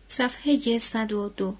صفحه 102.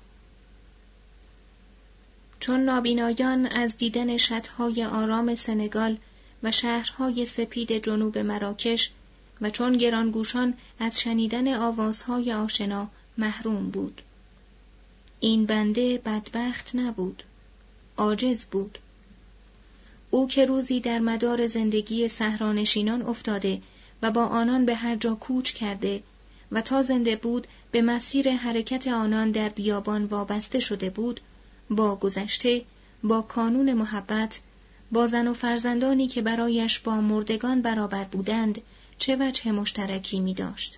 چون نابینایان از دیدن شطهای آرام سنگال و شهرهای سپید جنوب مراکش و چون گرانگوشان از شنیدن آوازهای آشنا محروم بود. این بنده بدبخت نبود، عاجز بود. او که روزی در مدار زندگی صحرانشینان افتاده و با آنان به هر جا کوچ کرده و تا زنده بود به مسیر حرکت آنان در بیابان وابسته شده بود، با گذشته، با کانون محبت، با زن و فرزندانی که برایش با مردگان برابر بودند، چه وجه مشترکی می داشت؟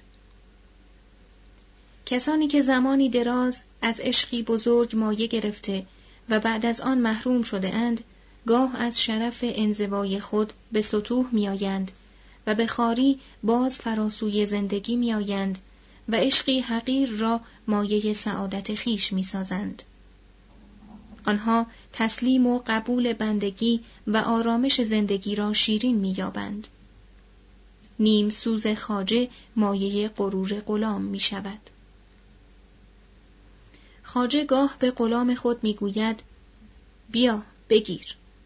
کسانی که زمانی دراز از عشقی بزرگ مایه گرفته و بعد از آن محروم شده اند، گاه از شرف انزوای خود به سطوح می آیند و به خواری باز فراسوی زندگی می آیند و عشقی حقیر را مایه سعادت خیش می سازند. آنها تسلیم و قبول بندگی و آرامش زندگی را شیرین می یابند. نیم سوز خواجه مایه غرور غلام می شود. خواجه گاه به غلام خود می گوید بیا بگیر.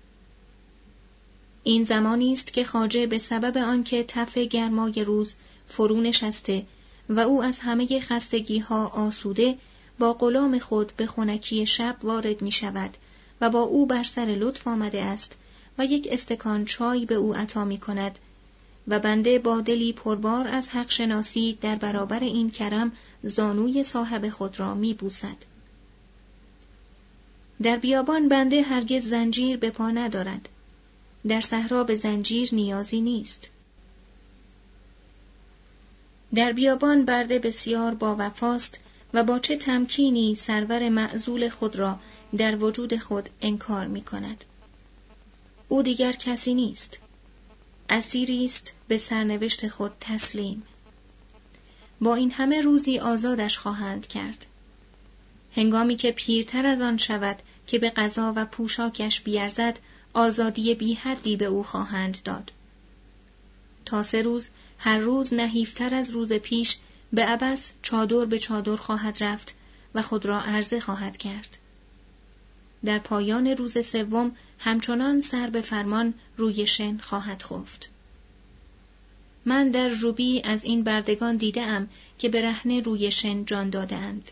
این زمانی است که خواجه به سبب آنکه تف گرمای روز فرو نشسته و او از همه خستگی‌ها آسوده با غلام خود به خنکی شب وارد می شود و با او بر سر لطف آمده است و یک استکان چای به او عطا می کند و بنده با دلی پربار از حق شناسی در برابر این کرم زانوی صاحب خود را می بوسد. در بیابان بنده هرگز زنجیر به پا ندارد. در صحرا به زنجیر نیازی نیست. در بیابان برده بسیار با وفاست و با چه تمکینی سرور معزول خود را در وجود خود انکار می کند. او دیگر کسی نیست. اسیری است به سرنوشت خود تسلیم. با این همه روزی آزادش خواهند کرد. هنگامی که پیرتر از آن شود که به غذا و پوشاکش بیارزد، آزادی بی حدی به او خواهند داد. تا 3 روز، هر روز نحیفتر از روز پیش، به عبث چادر به چادر خواهد رفت و خود را عرضه خواهد کرد. در پایان روز 3 همچنان سر به فرمان روی شن خواهد خفت. من در ژوبی از این بردگان دیده‌ام که برهنه روی شن جان دادند.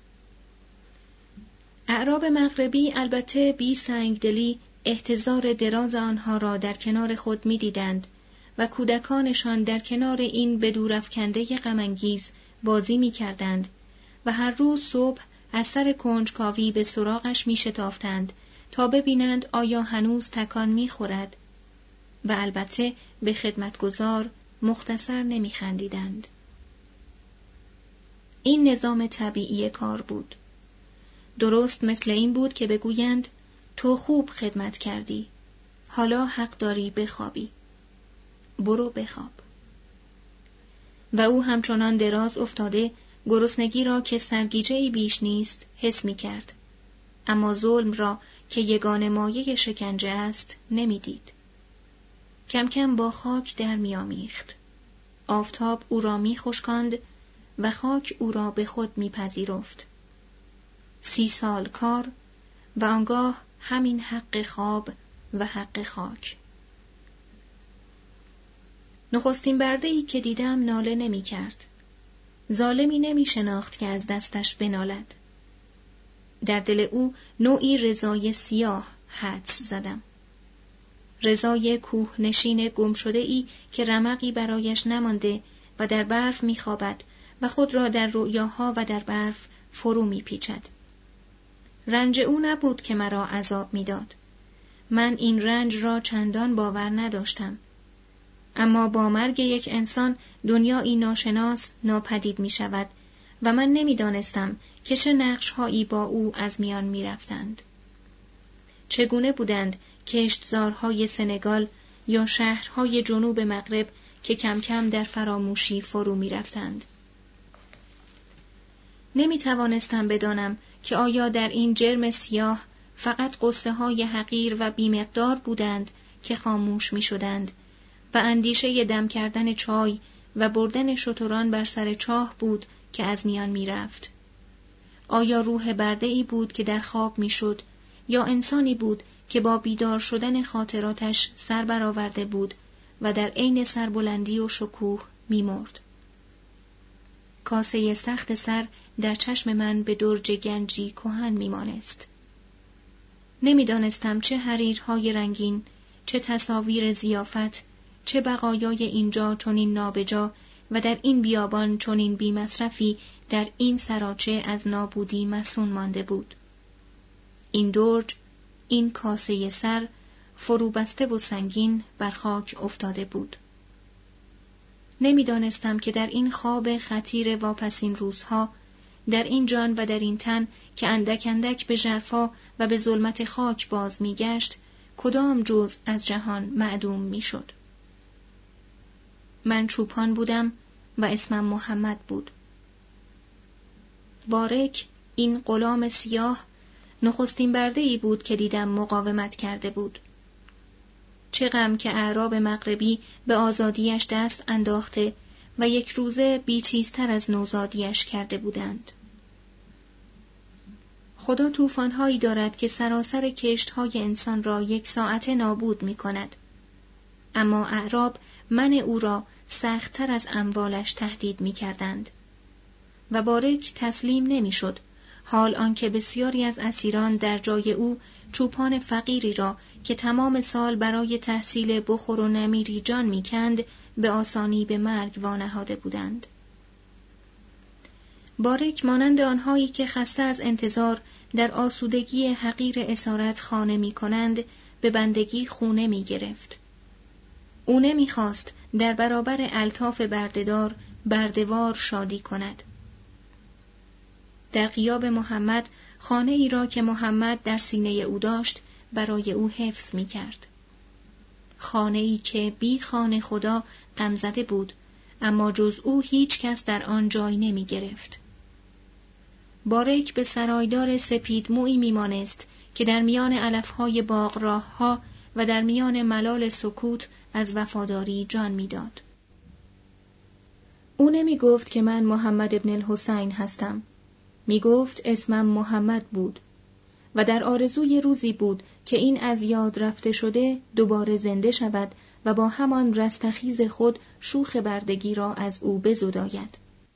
اعراب مغربی البته بی سنگدلی احتضار دراز آنها را در کنار خود می دیدند و کودکانشان در کنار این به دور افکنده غم‌انگیز بازی می کردند و هر روز صبح از سر کنجکاوی به سراغش می شتافتند تا ببینند آیا هنوز تکان می خورد و البته به خدمتگزار مختصر نمی خندیدند. این نظام طبیعی کار بود. درست مثل این بود که بگویند تو خوب خدمت کردی، حالا حق داری بخوابی، برو بخواب. و او همچنان دراز افتاده گرسنگی را که سرگیجه‌ای بیش نیست حس می کرد، اما ظلم را که یگانه مایه شکنجه است نمی دید. کم کم با خاک در می آمیخت. آفتاب او را می خشکاند و خاک او را به خود می پذیرفت. 30 سال کار و آنگاه همین حق خواب و حق خاک. نخستین برده‌ای که دیدم ناله نمی کرد. ظالمی نمی شناخت که از دستش بنالد. در دل او نوعی رضای سیاه حدس زدم. رضای کوهنشین گمشده‌ای که رمقی برایش نمانده و در برف می خوابد و خود را در رؤیاها و در برف فرو می پیچد. رنج او نبود که مرا عذاب می داد. من این رنج را چندان باور نداشتم. اما با مرگ یک انسان دنیایی ناشناس ناپدید می شود و من نمی دانستم که چه نقش‌هایی با او از میان می رفتند. چگونه بودند کشتزارهای سنگال یا شهرهای جنوب مغرب که کم کم در فراموشی فرو می رفتند. نمی توانستم بدانم که آیا در این جرم سیاه فقط قصه های حقیر و بیمقدار بودند که خاموش می شدند و اندیشه دم کردن چای و بردن شتران بر سر چاه بود که از میان می رفت، آیا روح برده‌ای بود که در خواب میشد یا انسانی بود که با بیدار شدن خاطراتش سر برآورده بود و در عین سربلندی و شکوه می‌مرد؟ کاسه سخت سر در چشم من به درج گنجی کهن می‌مانست. نمی‌دانستم چه حریرهای رنگین، چه تصاویر ضیافت، چه بقایای اینجا چنین نابجا و در این بیابان چنین بی‌مصرفی در این سراچه از نابودی مصون مانده بود. این درج، این کاسه سر، فروبسته و سنگین بر خاک افتاده بود. نمی‌دانستم که در این خواب خطیر واپسین روزها، در این جان و در این تن که اندک اندک به ژرفا و به ظلمت خاک باز می‌گشت، کدام جزء از جهان معدوم می‌شد. من چوپان بودم و اسمم محمد بود. بارک، این غلام سیاه، نخستین برده‌ای بود که دیدم مقاومت کرده بود. چه غم که اعراب مغربی به آزادیش دست انداخته و یک روزه بیچیزتر از نوزادیش کرده بودند. خدا طوفان‌هایی دارد که سراسر کشت‌های انسان را یک ساعته نابود می‌کند. اما اعراب من او را سخت‌تر از اموالش تهدید می‌کردند و بارک تسلیم نمی‌شد، حال آنکه بسیاری از اسیران در جای او چوپان فقیری را که تمام سال برای تحصیل بخور و نمیری جان می‌کند به آسانی به مرگ وانهاده بودند. بارک مانند آنهایی که خسته از انتظار در آسودگی حقیر اسارت خانه می‌کنند به بندگی خونه می‌گرفت. او نمی‌خواست در برابر الطاف بردهدار بردهوار شادی کند. در غیاب محمد خانه ای را که محمد در سینه او داشت برای او حفظ می کرد. خانه ای که بی خانه خدا غمزده بود، اما جز او هیچ کس در آن جای نمی گرفت. بارک به سرایدار سپید مویی می مانست که در میان علفهای باغ راهها و در میان ملال سکوت از وفاداری جان می داد. او نمی گفت که من محمد ابن الحسین هستم. می گفت اسمم محمد بود و در آرزوی روزی بود که این از یاد رفته شده دوباره زنده شود و با همان رستخیز خود شوخ بردگی را از او بزداید.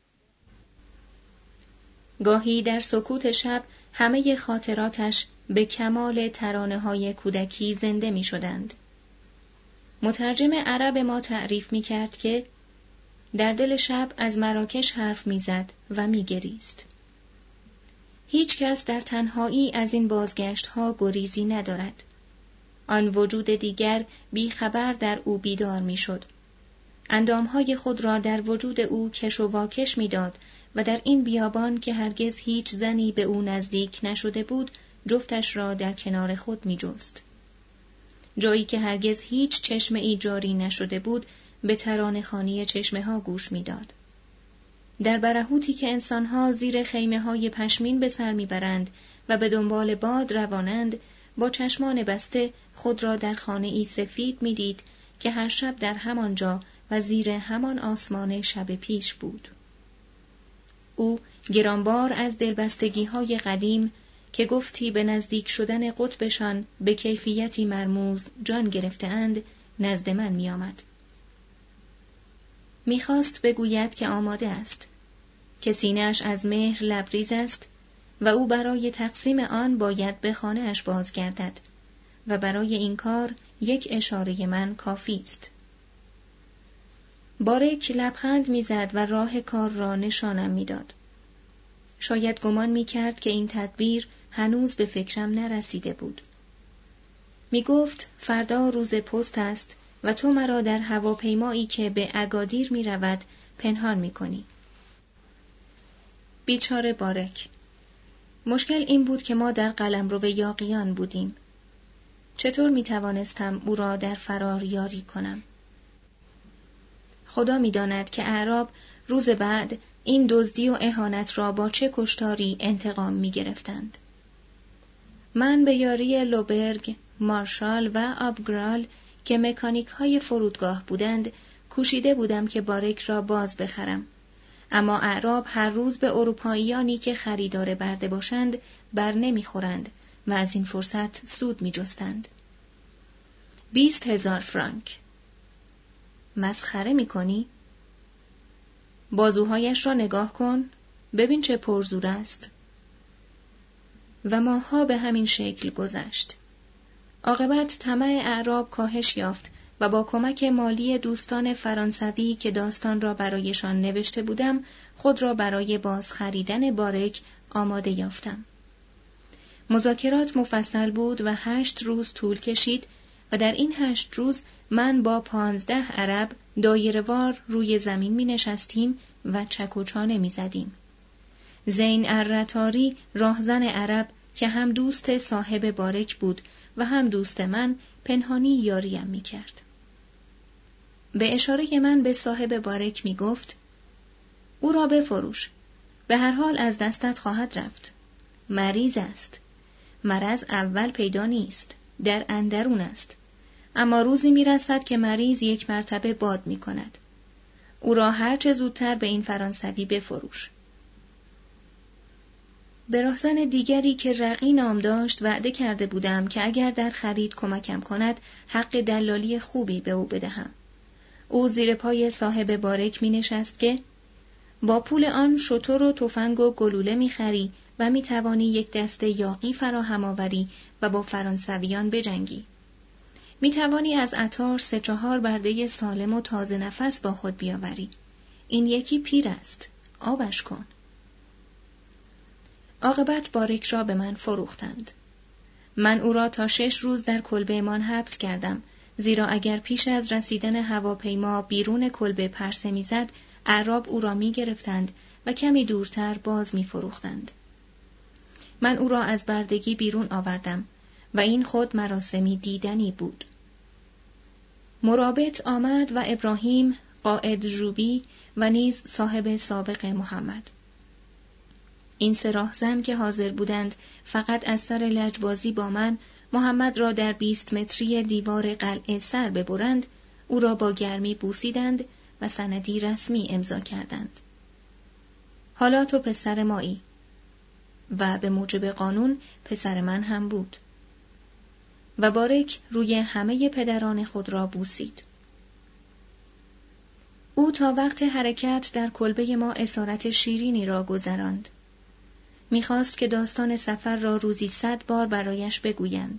گاهی در سکوت شب همه خاطراتش به کمال ترانه‌های کودکی زنده می شدند. مترجم عرب ما تعریف می کرد که در دل شب از مراکش حرف می زد و می گریست. هیچ کس در تنهایی از این بازگشت‌ها گریزی ندارد. آن وجود دیگر بی خبر در او بیدار می شد. اندامهای خود را در وجود او کش و واکش می داد و در این بیابان که هرگز هیچ زنی به او نزدیک نشده بود، جفتش را در کنار خود می جست. جایی که هرگز هیچ چشمه‌ای جاری نشده بود، به ترانه‌خوانی چشمه‌ها گوش می داد. در برهوتی که انسانها زیر خیمه‌های پشمین به سر می‌برند و به دنبال باد روانند، با چشمان بسته خود را در خانه‌ای سفید می‌دید که هر شب در همانجا و زیر همان آسمان شب پیش بود. او گرانبار از دلبستگی‌های قدیم که گفتی به نزدیک شدن قطبشان به کیفیتی مرموز جان گرفته‌اند نزد من می‌آمد. می‌خواست بگوید که آماده است، که سینه‌اش از مهر لبریز است و او برای تقسیم آن باید به خانه‌اش بازگردد و برای این کار یک اشاره من کافی است. بارک لبخند می‌زد و راه کار را نشانم می‌داد. شاید گمان می‌کرد که این تدبیر هنوز به فکرم نرسیده بود. می‌گفت فردا روز پست است و تو مرا در هواپیمایی که به اگادیر می‌رود پنهان می‌کنی. بیچاره بارک. مشکل این بود که ما در قلمرو یاغیان بودیم. چطور می‌توانستم او را در فرار یاری کنم؟ خدا می‌داند که اعراب روز بعد این دزدی و اهانت را با چه کشتاری انتقام می‌گرفتند. من به یاری لوبرگ، مارشال و آبگرال که مکانیک‌های فرودگاه بودند، کوشیده بودم که بارک را باز بخرم، اما اعراب هر روز به اروپاییانی که خریدار برده باشند بر نمیخورند و از این فرصت سود میجستند. 20,000 فرانک. مسخره میکنی؟ بازوهایش را نگاه کن، ببین چه پرزور است. و ماه‌ها به همین شکل گذشت. عاقبت طمع اعراب کاهش یافت و با کمک مالی دوستان فرانسوی که داستان را برایشان نوشته بودم، خود را برای باز خریدن بارک آماده یافتم. مذاکرات مفصل بود و 8 روز طول کشید و در این 8 روز من با 15 عرب دایره‌وار روی زمین می نشستیم و چک و چانه می زدیم. زین الرطاری راهزن عرب که هم دوست صاحب بارک بود و هم دوست من پنهانی یاریم می کرد. به اشاره من به صاحب بارک می گفت او را بفروش، به هر حال از دستت خواهد رفت. مریض است. مرض اول پیدا نیست، در اندرون است. اما روزی می رسد که مریض یک مرتبه باد می کند. او را هر چه زودتر به این فرانسوی بفروش. به راهزن دیگری که رقی نام داشت وعده کرده بودم که اگر در خرید کمکم کند حق دلالی خوبی به او بدهم. او زیر پای صاحب بارک می نشست که با پول آن شتر و تفنگ و گلوله می خری و می توانی یک دسته یاغی فراهم آوری و با فرانسویان بجنگی. می توانی از عطار 3-4 برده سالم و تازه نفس با خود بیاوری. این یکی پیر است. آبش کن. عاقبت بارک را به من فروختند. من او را تا 6 روز در کلبه‌مان حبس کردم، زیرا اگر پیش از رسیدن هواپیما بیرون کلبه پرسه می‌زد، اعراب او را می‌گرفتند و کمی دورتر باز می‌فروختند. من او را از بردگی بیرون آوردم و این خود مراسمی دیدنی بود. مرابط آمد و ابراهیم، قائد ژوبی و نیز صاحب سابق محمد. این 3 راهزن که حاضر بودند فقط از سر لجبازی با من محمد را در 20 متری دیوار قلعه سر ببرند، او را با گرمی بوسیدند و سندی رسمی امضا کردند. حالا تو پسر مایی و به موجب قانون پسر من هم بود. و بارک روی همه پدران خود را بوسید. او تا وقت حرکت در کلبه ما اسارت شیرینی را گذراند. می‌خواست که داستان سفر را روزی 100 بار برایش بگویند.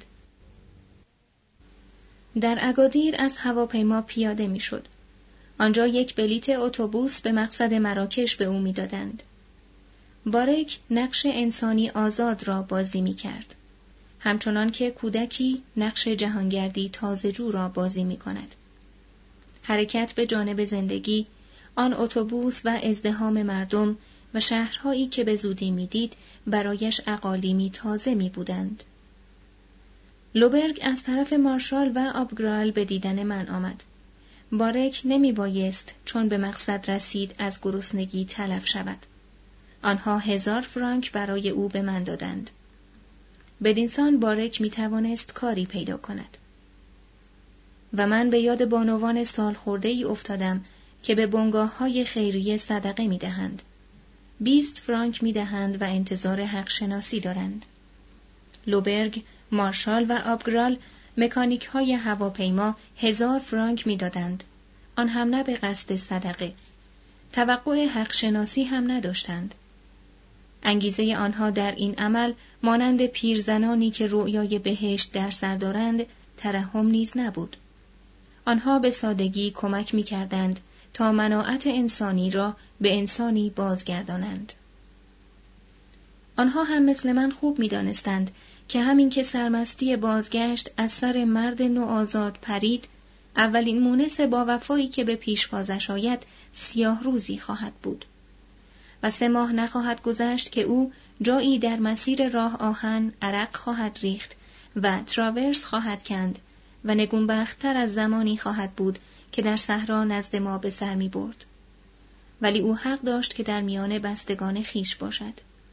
در اگادیر از هواپیما پیاده می‌شد. آنجا یک بلیت اتوبوس به مقصد مراکش به او می‌دادند. بارک نقش انسانی آزاد را بازی می‌کرد، همچنان که کودکی نقش جهانگردی تازه‌جو را بازی می‌کند. حرکت به جانب زندگی، آن اتوبوس و ازدحام مردم و شهرهایی که به زودی می‌دید برایش اقالیمی تازه می‌بودند. لوبرگ از طرف مارشال و آبگرال به دیدن من آمد. بارک نمی‌بایست چون به مقصد رسید از گرسنگی تلف شود. آنها 1000 فرانک برای او به من دادند. بدینسان بارک می‌توانست کاری پیدا کند. و من به یاد بانوان سالخورده‌ای افتادم که به بنگاه‌های خیریه صدقه می‌دهند. 20 فرانک می‌دهند و انتظار حق شناسی دارند. لوبرگ، مارشال و آبگرال مکانیک‌های هواپیما 1000 فرانک می‌دادند. آن هم نه به قصد صدقه. توقع حق شناسی هم نداشتند. انگیزه آنها در این عمل مانند پیرزنانی که رؤیای بهشت در سر دارند ترحم نیز نبود. آنها به سادگی کمک می‌کردند تا مناعت انسانی را به انسانی بازگردانند. آنها هم مثل من خوب می‌دانستند که همین که سرمستی بازگشت از سر مرد نوآزاد پرید، اولین مونس با وفایی که به پیشوازش آید سیاه روزی خواهد بود. و 3 ماه نخواهد گذشت که او جایی در مسیر راه آهن عرق خواهد ریخت و تراورس خواهد کند و نگونبخت‌تر از زمانی خواهد بود که در صحرا نزد ما به سر می برد. ولی او حق داشت که در میان بستگان خیش باشد.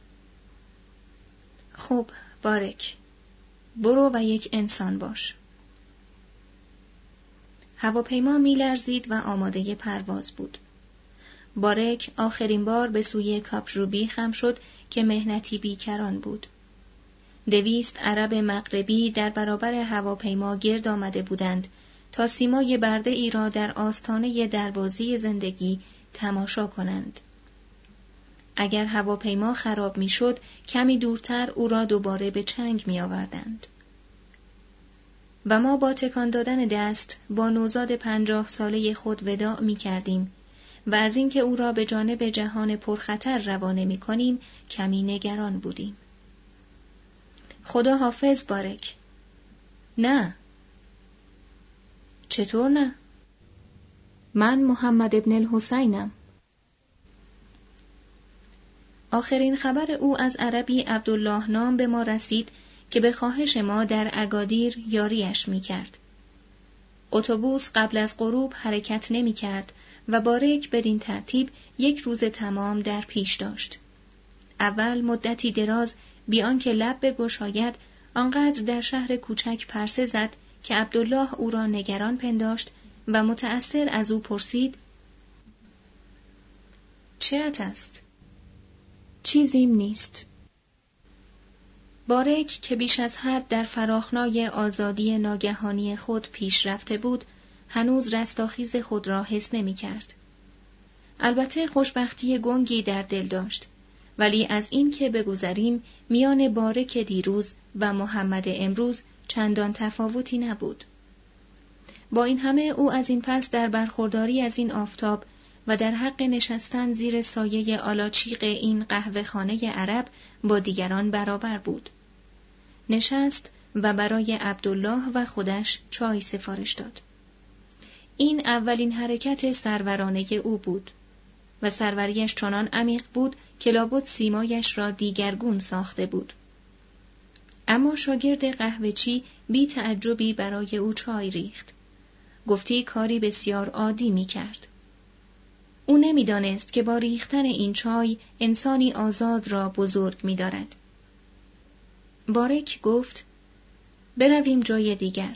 خب بارک، برو و یک انسان باش. هواپیما می لرزید و آماده پرواز بود. بارک آخرین بار به سوی کاپژوبی خم شد که مهنتی بیکران بود. 200 عرب مغربی در برابر هواپیما گرد آمده بودند تا سیمای برده ای را در آستانه دروازه زندگی تماشا کنند. اگر هواپیما خراب میشد، کمی دورتر او را دوباره به چنگ می آوردند. و ما با تکان دادن دست با نوزاد 50 ساله خود وداع می کردیم و از اینکه او را به جانب جهان پرخطر روانه می کنیم کمی نگران بودیم. خدا حافظ بارک. نه. چطور نه؟ من محمد ابن الحسینم. آخرین خبر او از عربی عبدالله نام به ما رسید که به خواهش ما در اگادیر یاریش می کرد. اتوبوس قبل از غروب حرکت نمی کرد و بارک بدین ترتیب 1 روز تمام در پیش داشت. اول مدتی دراز بی آنکه لب بگشاید آنقدر در شهر کوچک پرسه زد که عبدالله او را نگران پنداشت و متأثر از او پرسید: چیت است؟ چیزیم نیست. بارک که بیش از حد در فراخنای آزادی ناگهانی خود پیش رفته بود، هنوز رستاخیز خود را حس نمی کرد. البته خوشبختی گنگی در دل داشت، ولی از این که بگذریم میان بارک دیروز و محمد امروز چندان تفاوتی نبود. با این همه او از این پس در برخورداری از این آفتاب و در حق نشستن زیر سایه آلاچیق این قهوه خانه عرب با دیگران برابر بود. نشست و برای عبدالله و خودش چای سفارش داد. این اولین حرکت سرورانه او بود و سروریش چنان عمیق بود که لابد سیمایش را دیگرگون ساخته بود. اما شاگرد قهوه‌چی بی تعجبی برای او چای ریخت. گفتی کاری بسیار عادی می کرد. او نمی‌دانست که با ریختن این چای انسانی آزاد را بزرگ می‌دارد. بارک گفت: برویم جای دیگر.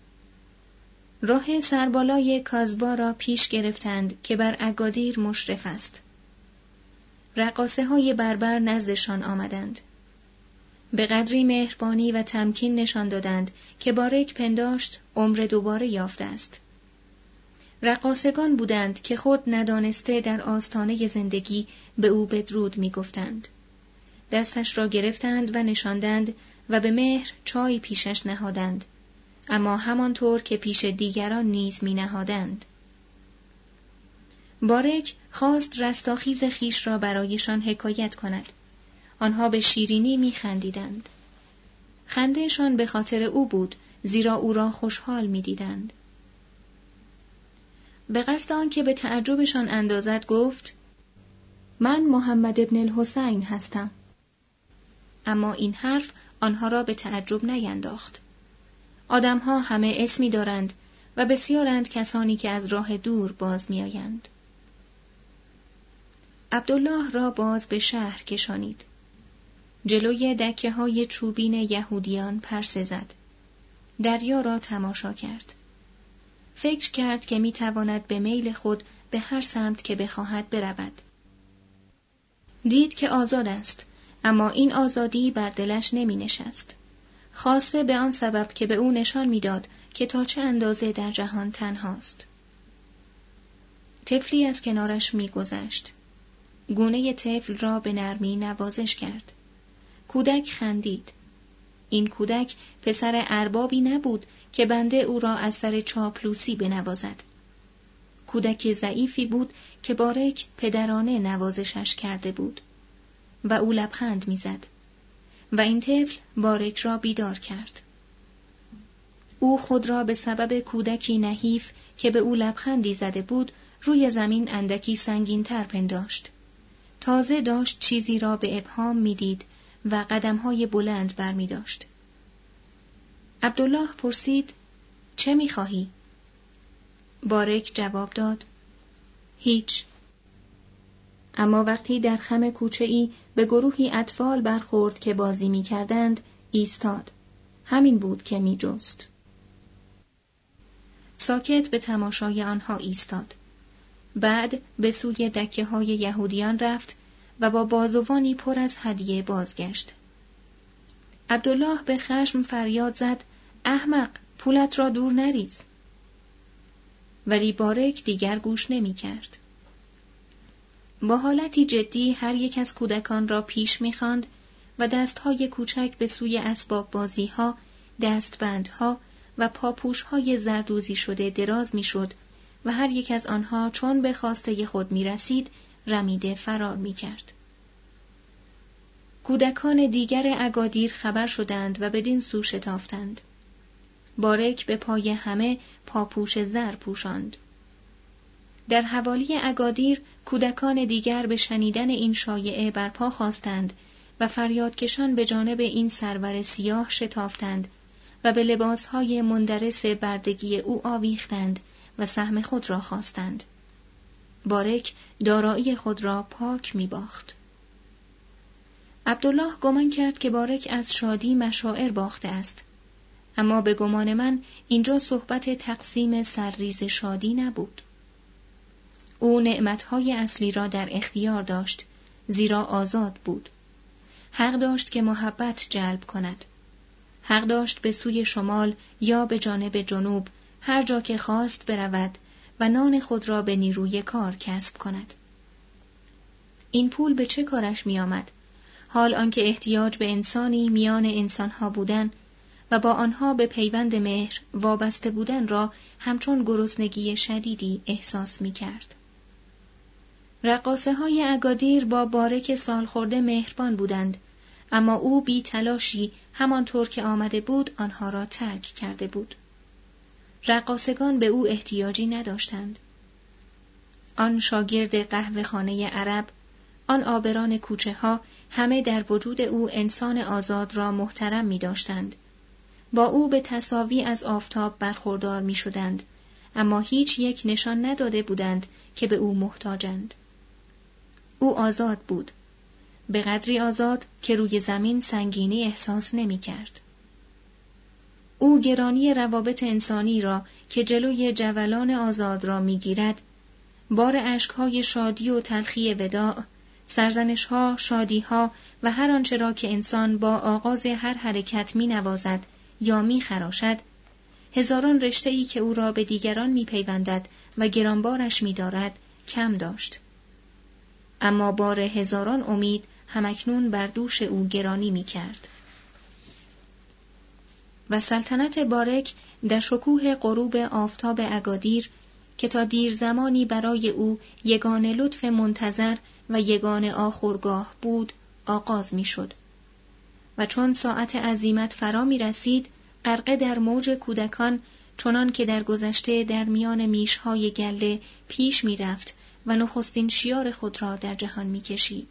راه سربالای کازبا را پیش گرفتند که بر اگادیر مشرف است. رقاصه‌های بربر نزدشان آمدند. به قدری مهربانی و تمکین نشان دادند که بارک پنداشت عمر دوباره یافته است. رقاصگان بودند که خود ندانسته در آستانه زندگی به او بدرود می گفتند. دستش را گرفتند و نشاندند و به مهر چای پیشش نهادند، اما همانطور که پیش دیگران نیز می نهادند. بارک خواست رستاخیز خیش را برایشان حکایت کند. آنها به شیرینی می خندیدند. خندهشان به خاطر او بود، زیرا او را خوشحال می دیدند. به قصد آنکه به تعجبشان اندازد گفت: من محمد ابن الحسین هستم. اما این حرف آنها را به تعجب نینداخت. آدمها همه اسمی دارند و بسیارند کسانی که از راه دور باز می آیند. عبدالله را باز به شهر کشانید. جلوی دکه های چوبین یهودیان پرسه زد. دریا را تماشا کرد. فکر کرد که می تواند به میل خود به هر سمت که بخواهد برود. دید که آزاد است، اما این آزادی بر دلش نمی نشست. خاصه به آن سبب که به او نشان می داد که تا چه اندازه در جهان تنهاست. طفلی از کنارش می گذشت. گونه طفل را به نرمی نوازش کرد. کودک خندید. این کودک پسر اربابی نبود که بنده او را از سر چاپلوسی بنوازد. کودک ضعیفی بود که بارک پدرانه نوازشش کرده بود و او لبخند میزد و این طفل بارک را بیدار کرد. او خود را به سبب کودکی نحیف که به او لبخندی زده بود روی زمین اندکی سنگین‌تر پنداشت. تازه داشت چیزی را به ابهام میدید و قدم‌های بلند برمی داشت. عبدالله پرسید: چه می‌خواهی؟ بارک جواب داد: هیچ. اما وقتی در خم کوچه‌ای به گروهی اطفال برخورد که بازی می‌کردند، ایستاد. همین بود که می‌جست. ساکت به تماشای آنها ایستاد. بعد به سوی دکه های یهودیان رفت و با بازوانی پر از هدیه بازگشت. عبدالله به خشم فریاد زد: احمق، پولت را دور نریز. ولی بارک دیگر گوش نمی کرد. با حالتی جدی هر یک از کودکان را پیش می خواند و دستهای کوچک به سوی اسباب بازی ها، دستبندها و پاپوش های زردوزی شده دراز می شد و هر یک از آنها چون به خواسته خود می رسید رمیده فرار می کرد. کودکان دیگر اگادیر خبر شدند و بدین سو شتافتند. بارک به پای همه پاپوش زر پوشاند. در حوالی اگادیر کودکان دیگر به شنیدن این شایعه برپا خاستند و فریادکشان به جانب این سرور سیاه شتافتند و به لباسهای مندرس بردگی او آویختند و سهم خود را خواستند. بارک دارایی خود را پاک می باخت. عبدالله گمان کرد که بارک از شادی مشاعر باخته است، اما به گمان من اینجا صحبت تقسیم سرریز شادی نبود. او نعمتهای اصلی را در اختیار داشت، زیرا آزاد بود. حق داشت که محبت جلب کند. حق داشت به سوی شمال یا به جانب جنوب هر جا که خواست برود و نان خود را به نیروی کار کسب کند. این پول به چه کارش می آمد؟ حال آنکه احتیاج به انسانی میان انسانها بودن و با آنها به پیوند مهر وابسته بودن را همچون گرسنگی شدیدی احساس می کرد. رقاصه های اگادیر با بارک سالخورده مهربان بودند، اما او بی تلاشی همانطور که آمده بود آنها را ترک کرده بود. رقاصگان به او احتیاجی نداشتند. آن شاگرد قهوه خانه عرب، آن آبران کوچه ها همه در وجود او انسان آزاد را محترم می داشتند. با او به تساوی از آفتاب برخوردار می شدند، اما هیچ یک نشان نداده بودند که به او محتاجند. او آزاد بود، به قدری آزاد که روی زمین سنگینی احساس نمی کرد. او گرانی روابط انسانی را که جلوی جولان آزاد را می گیرد، بار اشکهای شادی و تلخی وداع، سرزنش‌ها، شادی‌ها و هر آنچه را که انسان با آغاز هر حرکت می نوازد یا می خراشد، هزاران رشته‌ای که او را به دیگران می پیوندد و گرانبارش می دارد، کم داشت. اما بار هزاران امید همکنون بر دوش او گرانی می کرد. و سلطنت بارک در شکوه غروب آفتاب اگادیر که تا دیر زمانی برای او یگانه لطف منتظر و یگانه آخرگاه بود آغاز می شد. و چون ساعت عزیمت فرا می رسید، غرقه در موج کودکان چنان که در گذشته در میان میشهای گله پیش می رفت و نخستین شیار خود را در جهان می کشید.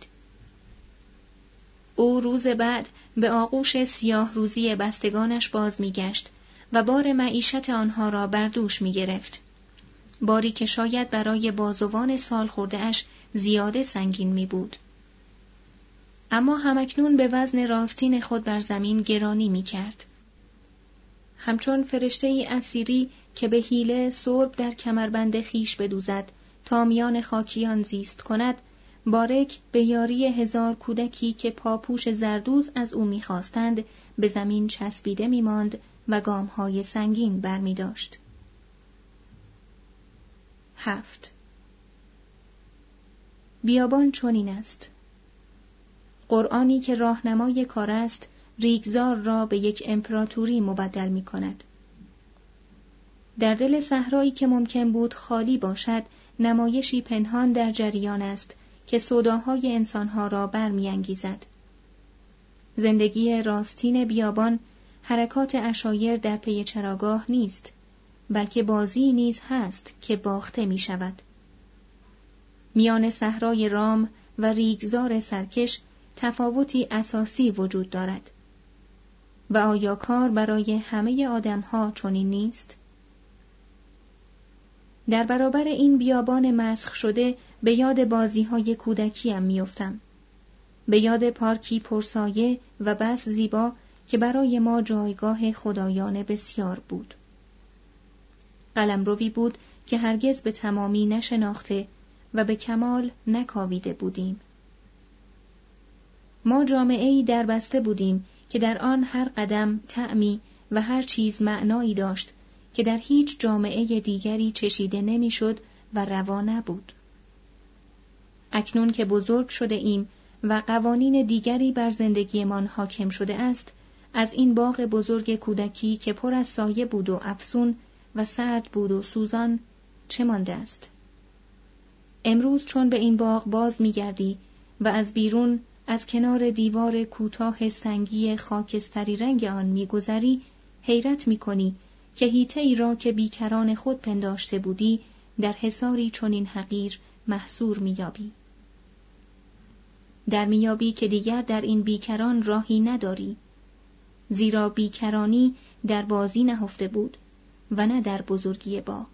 او روز بعد به آغوش سیاه روزی بستگانش باز می گشت و بار معیشت آنها را بر دوش می گرفت. باری که شاید برای بازوان سال خورده اش زیاده سنگین می بود. اما همکنون به وزن راستین خود بر زمین گرانی می کرد. همچون فرشته ای اسیری که به حیله سرب در کمربند خیش بدوزد تا میان خاکیان زیست کند، بارک به یاری هزار کودکی که پاپوش زردوز از او می‌خواستند به زمین چسبیده می‌ماند و گام‌های سنگین برمی‌داشت. 7. بیابان چنین است. قرآنی که راهنمای کار است، ریگزار را به یک امپراتوری مبدل می‌کند. در دل صحرایی که ممکن بود خالی باشد، نمایشی پنهان در جریان است که سوداهای انسانها را برمی‌انگیزد. زندگی راستین بیابان، حرکات عشایر در پی چراگاه نیست، بلکه بازی نیز هست که باخته می شود. میان صحرای رام و ریگزار سرکش تفاوتی اساسی وجود دارد. و آیا کار برای همه آدم‌ها چنین نیست؟ در برابر این بیابان مسخ شده به یاد بازی‌های کودکیم می‌افتم. به یاد پارکی پرسایه و بس زیبا که برای ما جایگاه خدایانه بسیار بود. قلمروی بود که هرگز به تمامی نشناخته و به کمال نکاویده بودیم. ما جامعه‌ای دربسته بودیم که در آن هر قدم طعمی و هر چیز معنایی داشت که در هیچ جامعه دیگری چشیده نمی‌شد و روا نبود. اکنون که بزرگ شده ایم و قوانین دیگری بر زندگیمان حاکم شده است، از این باغ بزرگ کودکی که پر از سایه بود و افسون و سرد بود و سوزان چه مانده است؟ امروز چون به این باغ باز می‌گردی و از بیرون از کنار دیوار کوتاه سنگی خاکستری رنگ آن می‌گذری، حیرت می‌کنی که حیطه‌ای را که بیکران خود پنداشته بودی در حصاری چنین حقیر محصور می‌یابی. در میابی که دیگر در این بیکران راهی نداری، زیرا بیکرانی در بازی نهفته بود و نه در بزرگی باغ.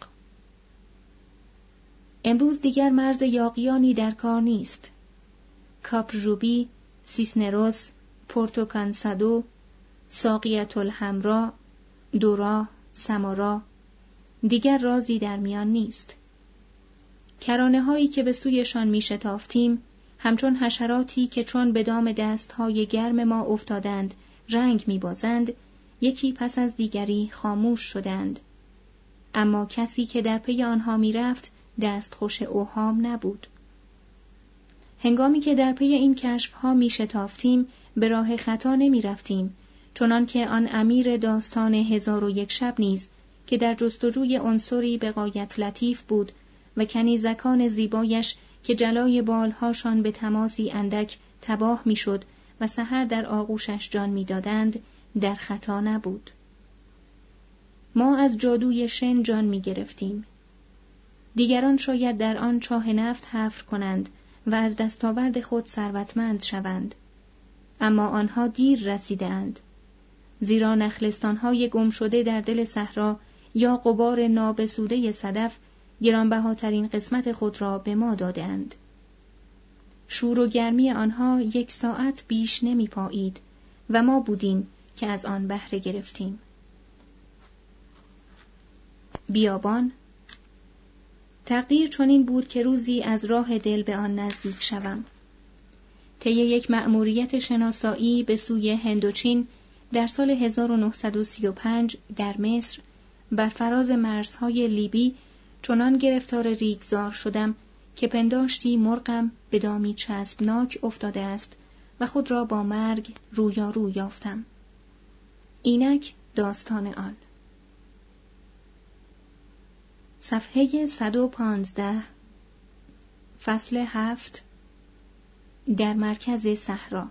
امروز دیگر مرز یاغیانی در کار نیست. کاپرژوبی، سیسنروس، پورتوکانسادو، ساقیت الحمرا، دورا، سمارا، دیگر رازی در میان نیست. کرانه هایی که به سویشان می شتافتیم همچون حشراتی که چون به دام دستهای گرم ما افتادند رنگ می‌بازند، یکی پس از دیگری خاموش شدند. اما کسی که در پی آنها می‌رفت دستخوش اوهام نبود. هنگامی که در پی این کشف‌ها می‌شتافتیم به راه خطا نمی‌رفتیم، چنان که آن امیر داستان 1001 شب نیز که در جستجوی عنصری به غایت لطیف بود و کنیزکان زیبایش که جلای بالهاشان به تماسی اندک تباه میشد و سحر در آغوشش جان میدادند، در خطا نبود. ما از جادوی شن جان میگرفتیم. دیگران شاید در آن چاه نفت حفر کنند و از دستاورد خود ثروتمند شوند، اما آنها دیر رسیدند، زیرا نخلستان‌های گم شده در دل صحرا یا غبار نابسوده صدف گرانبهاترین قسمت خود را به ما دادند. شور و گرمی آنها 1 ساعت بیش نمی پایید و ما بودیم که از آن بهره گرفتیم. بیابان. تقدیر چنین بود که روزی از راه دل به آن نزدیک شوم. طی یک مأموریت شناسایی به سوی هندوچین در سال 1935 در مصر بر فراز مرزهای لیبی چنان گرفتار ریگزار شدم که پنداشتی مرغم به دامی چسبناک افتاده است و خود را با مرگ رویارو یافتم. اینک داستان آن. صفحه 115. فصل 7. در مرکز صحرا.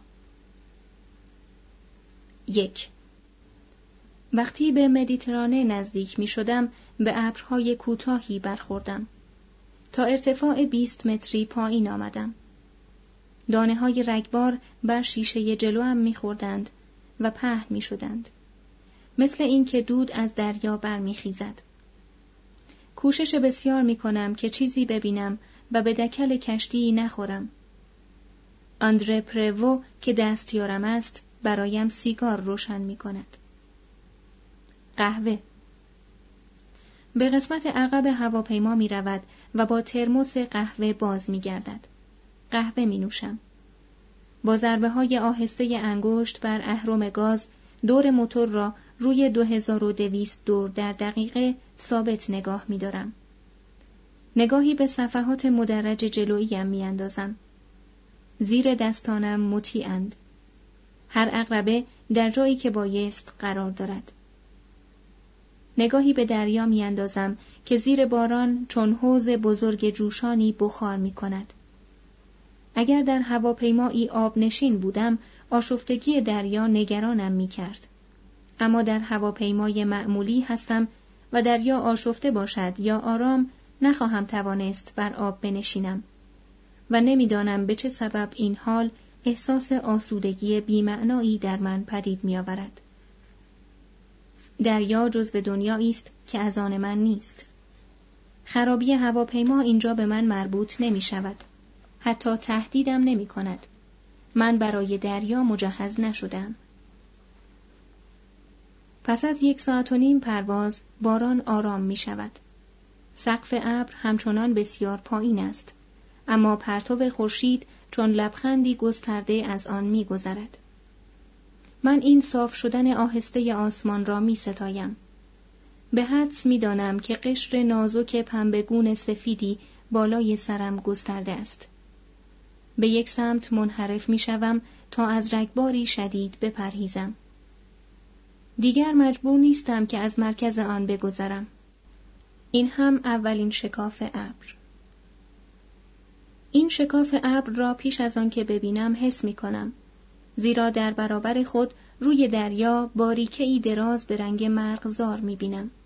1. وقتی به مدیترانه نزدیک می شدم به ابرهای کوتاهی برخوردم. تا ارتفاع 20 متری پایین آمدم. دانه‌های رگبار بر شیشه جلوام می خوردند و پهن می شدند. مثل این که دود از دریا برمی خیزد. کوشش بسیار می کنم که چیزی ببینم و به دکل کشتی نخورم. آندره پروو که دستیارم است برایم سیگار روشن می کند. قهوه. به قسمت عقب هواپیما می رود و با ترموس قهوه باز می گردد. قهوه می نوشم. با ضربه های آهسته انگشت بر اهرم گاز دور موتور را روی 2200 دور در دقیقه ثابت نگاه می دارم. نگاهی به صفحات مدرج جلوییم می اندازم. زیر دستانم مطیعند. هر عقربه در جایی که بایست قرار دارد. نگاهی به دریا می اندازم که زیر باران چون حوض بزرگ جوشانی بخار می کند. اگر در هواپیمایی آب نشین بودم، آشفتگی دریا نگرانم می کرد. اما در هواپیمای معمولی هستم و دریا آشفته باشد یا آرام نخواهم توانست بر آب بنشینم و نمیدانم به چه سبب این حال احساس آسودگی بی‌معنایی در من پدید می آورد. دریا جزو دنیایی است که از آن من نیست. خرابی هواپیما اینجا به من مربوط نمی شود. حتی تهدیدم نمی کند. من برای دریا مجهز نشدم. پس از 1.5 ساعت پرواز باران آرام می شود. سقف ابر همچنان بسیار پایین است اما پرتو خورشید چون لبخندی گسترده از آن می‌گذرد. من این صاف شدن آهسته آسمان را می‌ستایم. به حدس می‌دانم که قشر نازک پنبه‌گون سفیدی بالای سرم گسترده است. به یک سمت منحرف می‌شوم تا از رگباری شدید بپرهیزم. دیگر مجبور نیستم که از مرکز آن بگذرم. این هم اولین شکاف ابر. این شکاف ابر را پیش از آن که ببینم حس می‌کنم، زیرا در برابر خود روی دریا باریکه‌ای دراز به رنگ مرغزار می‌بینم.